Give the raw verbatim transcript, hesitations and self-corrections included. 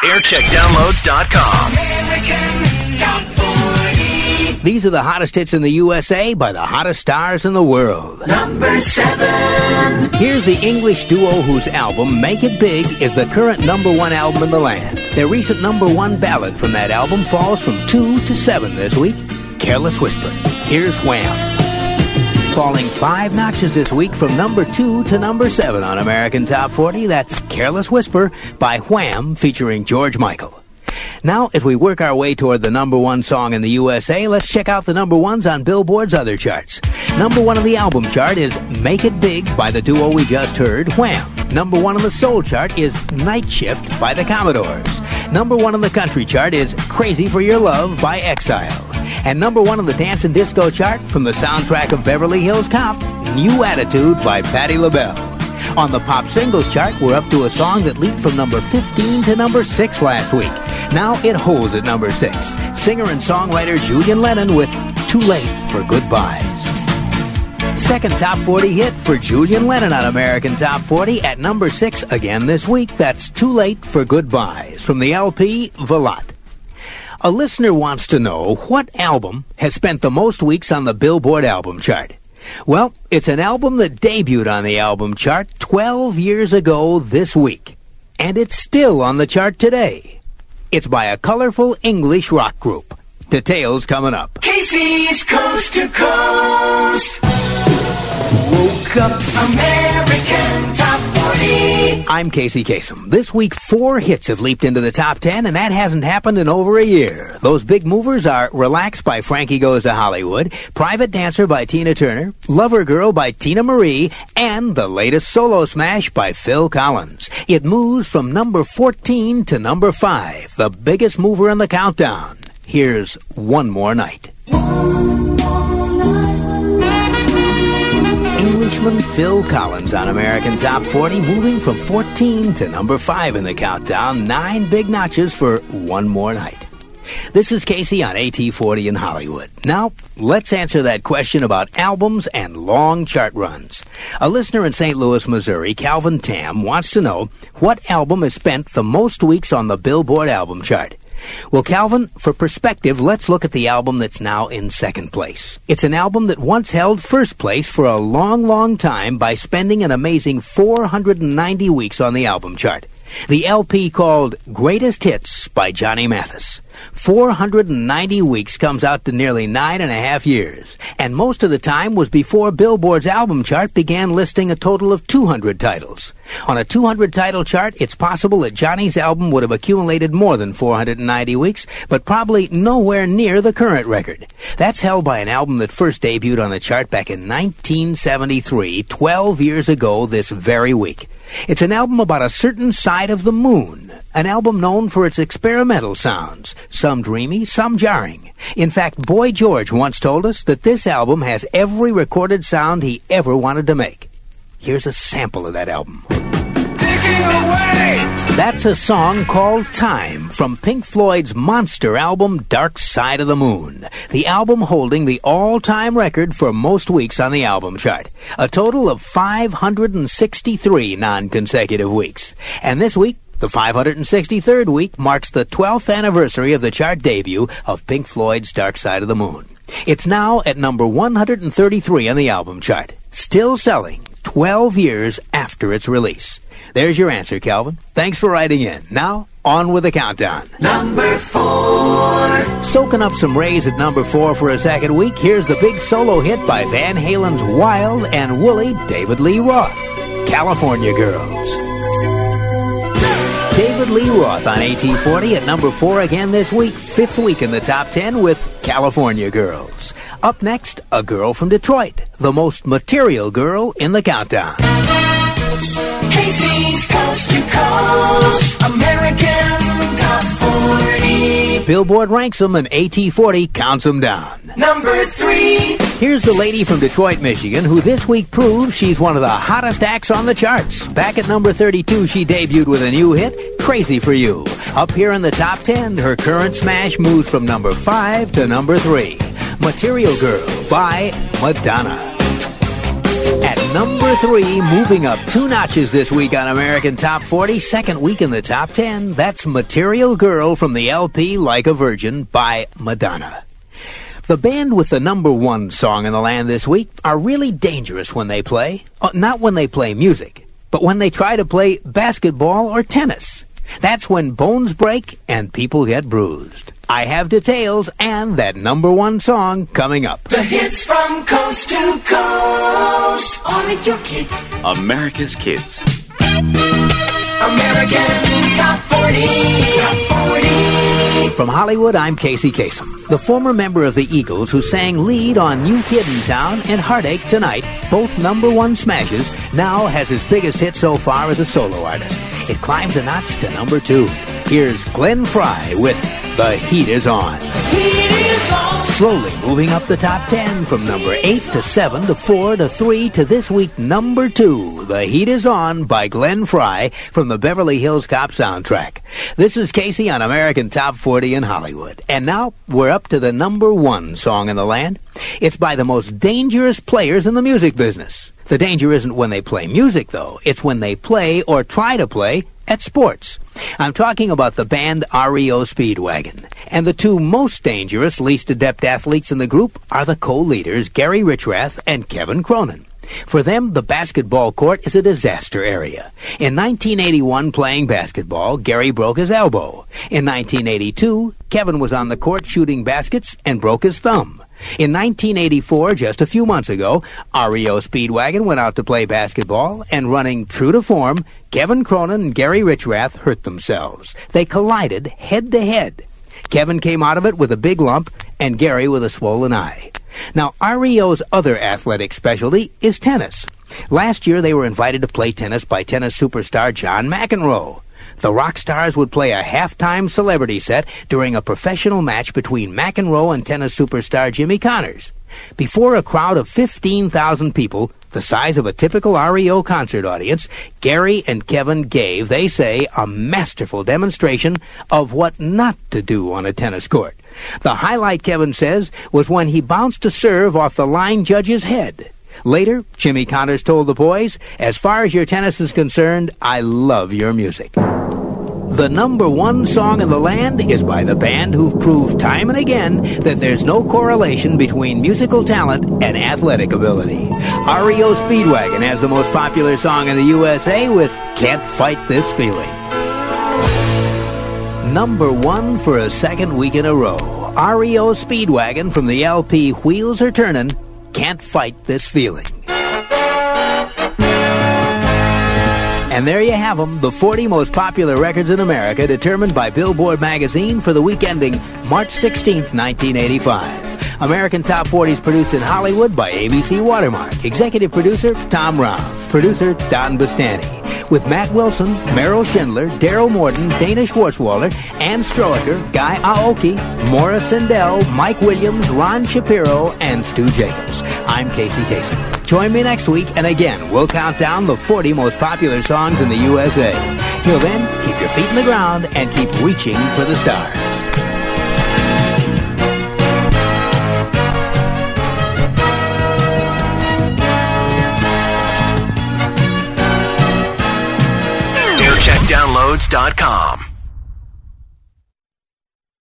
aircheck downloads dot com. American Top forty. These are the hottest hits in the U S A by the hottest stars in the world. Number seven. Here's the English duo whose album, Make It Big, is the current number one album in the land. Their recent number one ballad from that album falls from two to seven this week, Careless Whisper. Here's Wham! Falling five notches this week from number two to number seven on American Top forty, that's Careless Whisper by Wham! Featuring George Michael. Now, as we work our way toward the number one song in the U S A, let's check out the number ones on Billboard's other charts. Number one on the album chart is Make It Big by the duo we just heard, Wham! Number one on the soul chart is Night Shift by the Commodores. Number one on the country chart is Crazy for Your Love by Exile. And number one on the dance and disco chart from the soundtrack of Beverly Hills Cop, New Attitude by Patti LaBelle. On the pop singles chart, we're up to a song that leaped from number fifteen to number six last week. Now it holds at number six. Singer and songwriter Julian Lennon with Too Late for Goodbyes. Second top forty hit for Julian Lennon on American Top forty at number six again this week. That's Too Late for Goodbyes from the L P Velotte. A listener wants to know what album has spent the most weeks on the Billboard album chart. Well, it's an album that debuted on the album chart twelve years ago this week. And it's still on the chart today. It's by a colorful English rock group. Details coming up. Casey's Coast to Coast. Woke up American Top forty. I'm Casey Kasem. This week, four hits have leaped into the top ten, and that hasn't happened in over a year. Those big movers are Relax by Frankie Goes to Hollywood, Private Dancer by Tina Turner, Lover Girl by Tina Marie, and the latest solo smash by Phil Collins. It moves from number fourteen to number five, the biggest mover in the countdown. Here's One More Night. Englishman Phil Collins on American Top forty, moving from fourteen to number five in the countdown. Nine big notches for One More Night. This is Casey on A T forty in Hollywood. Now, let's answer that question about albums and long chart runs. A listener in Saint Louis, Missouri, Calvin Tam, wants to know what album has spent the most weeks on the Billboard album chart. Well, Calvin, for perspective, let's look at the album that's now in second place. It's an album that once held first place for a long, long time by spending an amazing four hundred ninety weeks on the album chart. The L P called Greatest Hits by Johnny Mathis. four hundred ninety weeks comes out to nearly nine and a half years, and most of the time was before Billboard's album chart began listing a total of two hundred titles. On a two hundred title chart, it's possible that Johnny's album would have accumulated more than four hundred ninety weeks, but probably nowhere near the current record. That's held by an album that first debuted on the chart back in nineteen seventy-three, twelve years ago this very week. It's an album about a certain side of the moon, an album known for its experimental sounds, some dreamy, some jarring. In fact, Boy George once told us that this album has every recorded sound he ever wanted to make. Here's a sample of that album. Digging away. That's a song called Time from Pink Floyd's monster album Dark Side of the Moon, the album holding the all-time record for most weeks on the album chart, a total of five hundred sixty-three non-consecutive weeks. And this week, the five hundred sixty-third week, marks the twelfth anniversary of the chart debut of Pink Floyd's Dark Side of the Moon. It's now at number one hundred thirty-three on the album chart, still selling twelve years after its release. There's your answer, Calvin. Thanks for writing in. Now, on with the countdown. Number four. Soaking up some rays at number four for a second week, here's the big solo hit by Van Halen's Wild and Woolly David Lee Roth, California Girls. David Lee Roth on A T forty at number four again this week, fifth week in the top ten with California Girls. Up next, a girl from Detroit, the most material girl in the countdown. Casey's Coast to Coast, American Top forty. Billboard ranks them and A T forty counts them down. Number three. Here's the lady from Detroit, Michigan, who this week proves she's one of the hottest acts on the charts. Back at number thirty-two, she debuted with a new hit, Crazy for You. Up here in the top ten, her current smash moves from number five to number three. Material Girl by Madonna. At number three, moving up two notches this week on American Top forty, second week in the top ten. That's Material Girl from the L P Like a Virgin by Madonna. The band with the number one song in the land this week are really dangerous when they play. Uh, not when they play music, but when they try to play basketball or tennis. That's when bones break and people get bruised. I have details and that number one song coming up. The hits from coast to coast. Aren't your kids? America's Kids. American Top forty. Top forty. From Hollywood, I'm Casey Kasem, the former member of the Eagles who sang lead on New Kid in Town and Heartache Tonight, both number one smashes, now has his biggest hit so far as a solo artist. It climbs a notch to number two. Here's Glenn Frey with The Heat Is On. Heat is on. Slowly moving up the top ten from number eight to seven to four to three to this week number two. The Heat Is On by Glenn Frey from the Beverly Hills Cop soundtrack. This is Casey on American Top forty in Hollywood. And now we're up to the number one song in the land. It's by the most dangerous players in the music business. The danger isn't when they play music, though. It's when they play or try to play at sports. I'm talking about the band R E O Speedwagon. And the two most dangerous, least adept athletes in the group are the co-leaders, Gary Richrath and Kevin Cronin. For them, the basketball court is a disaster area. In nineteen eighty-one, playing basketball, Gary broke his elbow. In nineteen eighty-two, Kevin was on the court shooting baskets and broke his thumb. In nineteen eighty-four, just a few months ago, R E O Speedwagon went out to play basketball, and running true to form, Kevin Cronin and Gary Richrath hurt themselves. They collided head-to-head. Kevin came out of it with a big lump, and Gary with a swollen eye. Now, R E O's other athletic specialty is tennis. Last year, they were invited to play tennis by tennis superstar John McEnroe. The rock stars would play a halftime celebrity set during a professional match between McEnroe and tennis superstar Jimmy Connors. Before a crowd of fifteen thousand people, the size of a typical R E O concert audience, Gary and Kevin gave, they say, a masterful demonstration of what not to do on a tennis court. The highlight, Kevin says, was when he bounced a serve off the line judge's head. Later, Jimmy Connors told the boys, "As far as your tennis is concerned, I love your music." The number one song in the land is by the band who've proved time and again that there's no correlation between musical talent and athletic ability. R E O Speedwagon has the most popular song in the U S A with Can't Fight This Feeling. Number one for a second week in a row. R E O Speedwagon from the L P Wheels Are Turnin', Can't Fight This Feeling. And there you have them, the forty most popular records in America, determined by Billboard magazine for the week ending March sixteenth, nineteen eighty-five. American Top forty is produced in Hollywood by A B C Watermark. Executive producer, Tom Rahm. Producer, Don Bustani. With Matt Wilson, Merrill Schindler, Daryl Morton, Dana Schwartzwalder, Ann Stroker, Guy Aoki, Maura Sindel, Mike Williams, Ron Shapiro, and Stu Jacobs. I'm Casey Kasem. Join me next week, and again, we'll count down the forty most popular songs in the U S A. Till then, keep your feet in the ground and keep reaching for the stars. air check downloads dot com